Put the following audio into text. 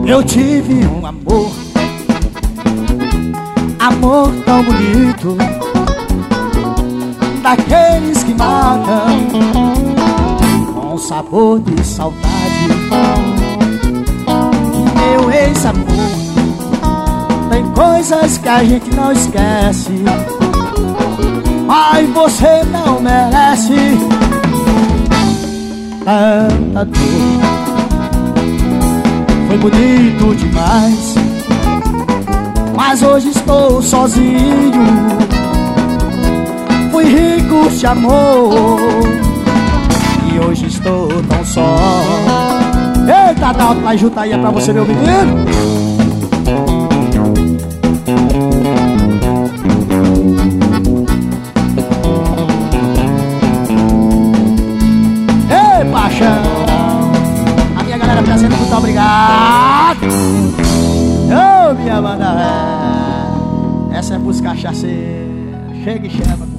Eu tive um amor, amor tão bonito, daqueles que matam com sabor de saudade. Meu ex-amor, tem coisas que a gente não esquece, mas você não merece tanta dor. Foi bonito demais, mas hoje estou sozinho. Fui rico de amor e hoje estou tão só. Eita, Dalton, vai juntar aí, é pra você, meu menino. Ei, paixão, a minha galera tá sendo muito obrigado. Ô, minha banda, essa é música cachaceira. Chega e chama.